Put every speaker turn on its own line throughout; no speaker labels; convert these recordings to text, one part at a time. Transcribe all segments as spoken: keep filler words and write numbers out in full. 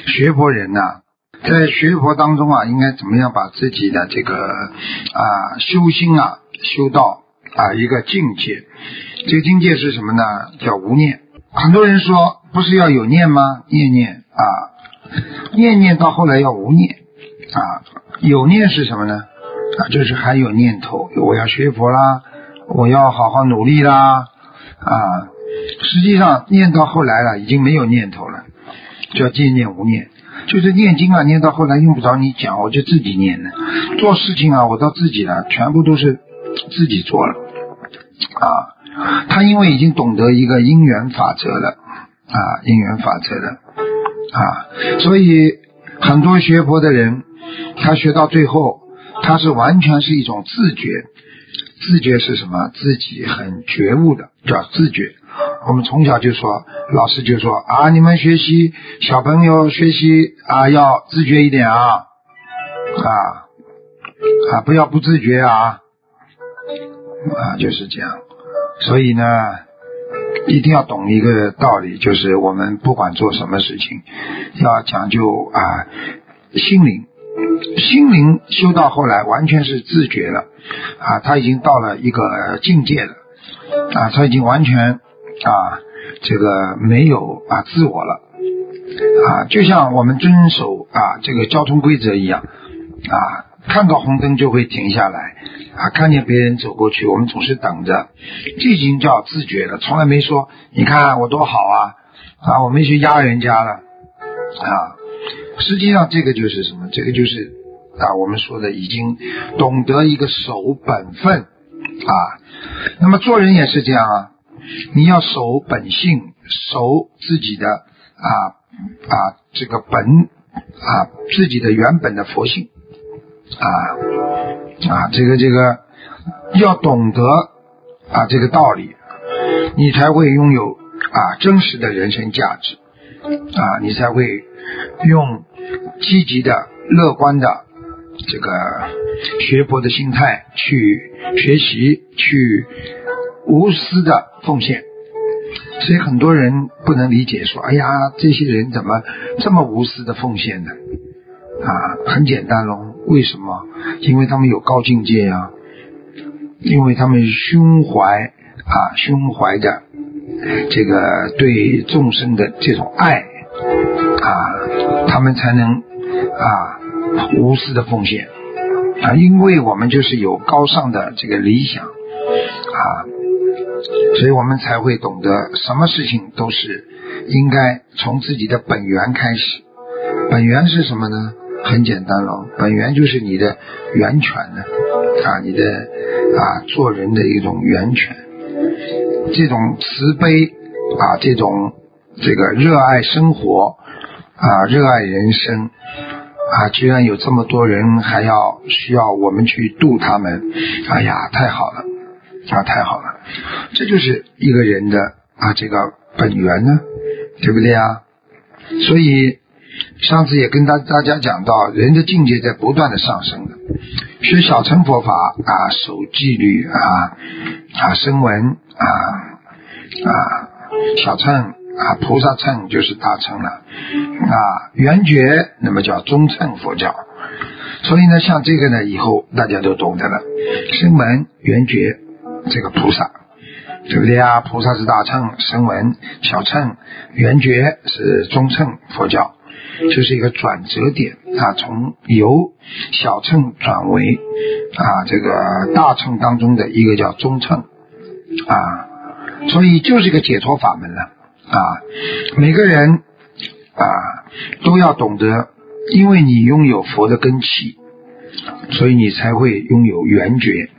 学佛人呐、啊，在学佛当中啊，应该怎么样把自己的这个啊修心啊修到啊一个境界？这个境界是什么呢？叫无念。很多人说，不是要有念吗？念念啊，念念到后来要无念啊。有念是什么呢？啊，就是还有念头，我要学佛啦，我要好好努力啦啊。实际上念到后来了，已经没有念头了，叫戒念无念。就是念经啊，念到后来用不着你讲，我就自己念了。做事情啊，我到自己了，全部都是自己做了啊。他因为已经懂得一个因缘法则了啊，因缘法则了啊，所以很多学佛的人，他学到最后，他是完全是一种自觉。自觉是什么？自己很觉悟的，叫自觉。我们从小就说，老师就说啊，你们学习小朋友学习啊，要自觉一点啊，啊啊，不要不自觉啊，啊，就是这样。所以呢，一定要懂一个道理，就是我们不管做什么事情，要讲究啊心灵。心灵修到后来完全是自觉了啊，他已经到了一个境界了啊，他已经完全啊这个没有啊自我了啊，就像我们遵守啊这个交通规则一样啊，看到红灯就会停下来啊，看见别人走过去我们总是等着，这已经叫自觉了，从来没说你看我多好啊啊，我没去压人家了啊。实际上这个就是什么？这个就是啊，我们说的已经懂得一个守本分啊。那么做人也是这样啊，你要守本性，守自己的啊啊这个本啊自己的原本的佛性啊啊这个这个要懂得啊这个道理，你才会拥有啊真实的人生价值啊，你才会用积极的乐观的这个学佛的心态去学习，去无私的奉献。所以很多人不能理解，说哎呀这些人怎么这么无私的奉献呢？啊，很简单咯，为什么？因为他们有高境界呀、啊，因为他们胸怀啊胸怀的这个对众生的这种爱啊，他们才能啊无私的奉献啊，因为我们就是有高尚的这个理想啊，所以我们才会懂得什么事情都是应该从自己的本源开始。本源是什么呢？很简单咯，本源就是你的源泉呢啊，你的啊做人的一种源泉，这种慈悲啊，这种这个热爱生活啊，热爱人生啊，居然有这么多人还要需要我们去度他们，哎呀太好了啊，太好了，这就是一个人的啊这个本源呢，对不对啊？所以上次也跟大大家讲到，人的境界在不断的上升的。学小乘佛法啊，守纪律啊啊，声闻啊啊，小乘啊，菩萨乘就是大乘了啊，圆觉那么叫中乘佛教。所以呢，像这个呢，以后大家都懂得了，声闻、圆觉这个菩萨，对不对啊？菩萨是大乘，声闻、小乘、圆觉是中乘佛教。就是一个转折点啊，从由小乘转为啊这个大乘当中的一个叫中乘啊，所以就是一个解脱法门了啊。每个人啊都要懂得，因为你拥有佛的根器，所以你才会拥有圆觉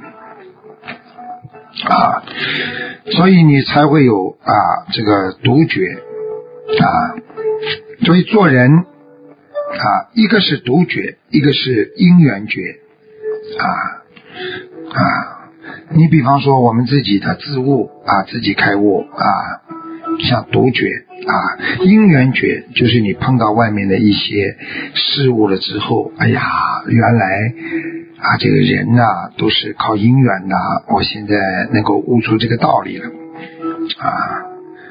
啊，所以你才会有啊这个独觉啊。所以做人啊，一个是独觉，一个是因缘觉啊啊！你比方说我们自己的自悟啊，自己开悟啊，像独觉啊，因缘觉就是你碰到外面的一些事物了之后，哎呀，原来啊这个人呐、啊、都是靠因缘的，我现在能够悟出这个道理了啊。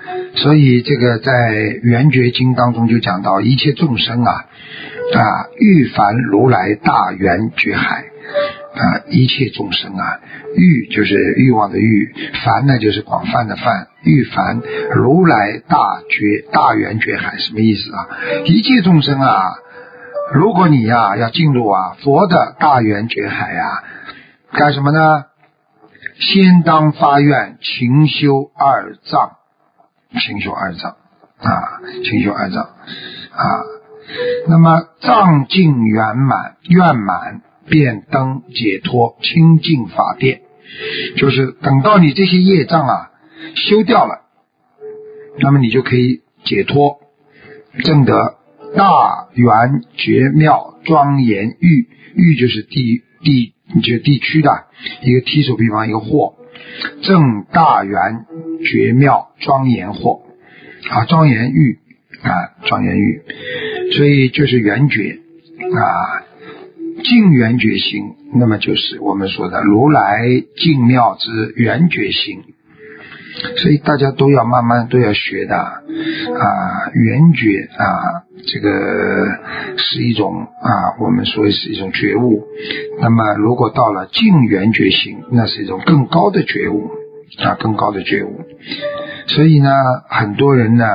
所以这个在圆觉经当中就讲到，一切众生啊啊欲凡如来大圆觉海啊，一切众生啊，欲就是欲望的欲，凡呢就是广泛的泛，欲凡如来大觉大圆觉海，什么意思啊？一切众生啊，如果你呀、啊、要进入啊佛的大圆觉海啊，干什么呢？先当发愿勤修二藏，勤修二藏啊，勤修二藏啊。那么藏尽圆满，圆满便登解脱清净法殿，就是等到你这些业障啊修掉了，那么你就可以解脱，证得大圆觉妙庄严域，域就是地地就是地区的一个提手旁旁一个惑，正大圆觉妙庄严惑啊，庄严域啊，庄严域，所以就是圆觉啊，净圆觉心，那么就是我们说的如来净妙之圆觉心。所以大家都要慢慢都要学的啊，圆觉啊，这个是一种啊，我们说是一种觉悟。那么如果到了净圆觉心，那是一种更高的觉悟啊，更高的觉悟。所以呢，很多人呢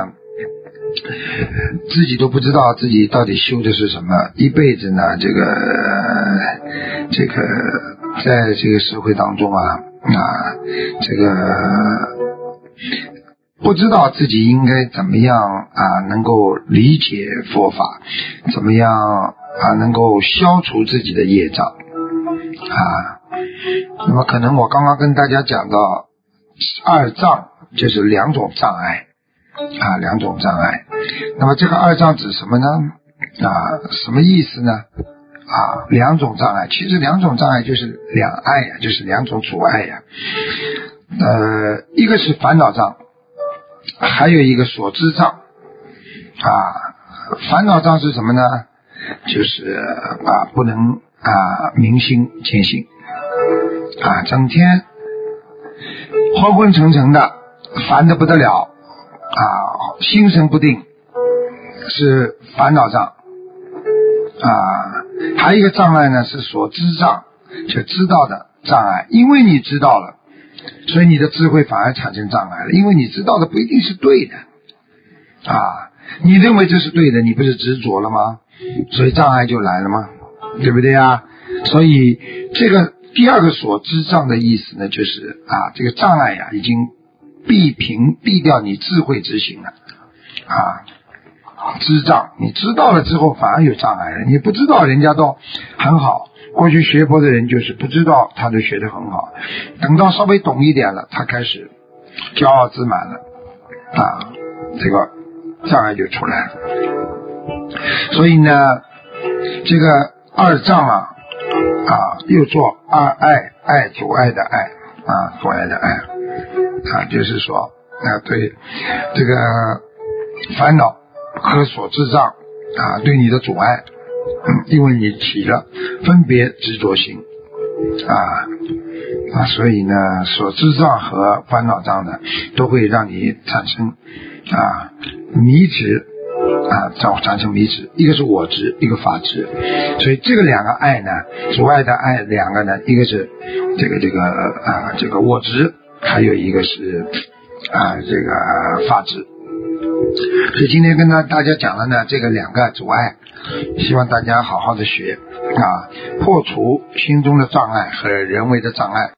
自己都不知道自己到底修的是什么，一辈子呢，这个这个在这个社会当中啊啊，这个不知道自己应该怎么样啊，能够理解佛法，怎么样啊，能够消除自己的业障啊。那么可能我刚刚跟大家讲到二障，就是两种障碍啊，两种障碍。那么这个二障指什么呢？啊，什么意思呢？啊，两种障碍，其实两种障碍就是两碍呀，就是两种阻碍呀。呃，一个是烦恼障，还有一个所知障啊。烦恼障是什么呢？就是啊，不能啊明心见性啊，整天昏昏沉沉的，烦得不得了啊，心神不定，是烦恼障啊。还有一个障碍呢，是所知障，就知道的障碍。因为你知道了，所以你的智慧反而产生障碍了，因为你知道的不一定是对的啊，你认为这是对的，你不是执着了吗？所以障碍就来了吗？对不对啊？所以这个第二个所知障的意思呢，就是啊，这个障碍呀、啊，已经避平避掉你智慧之行了啊。知障，你知道了之后反而有障碍了，你不知道人家都很好，过去学佛的人就是不知道他都学得很好，等到稍微懂一点了，他开始骄傲自满了啊，这个障碍就出来了。所以呢，这个二障啊啊，又做二爱，爱阻碍的爱啊，阻碍的爱啊，就是说啊，对这个烦恼和所知障啊，对你的阻碍，嗯，因为你起了分别执着心啊啊，所以呢，所知障和烦恼障呢，都会让你产生啊迷执啊，产生迷执。一个是我执，一个法执，所以这个两个爱呢，阻碍的爱两个呢，一个是这个这个啊这个我执，还有一个是啊这个法执。所以今天跟大家讲了呢，这个两个阻碍，希望大家好好的学啊，破除心中的障碍和人为的障碍。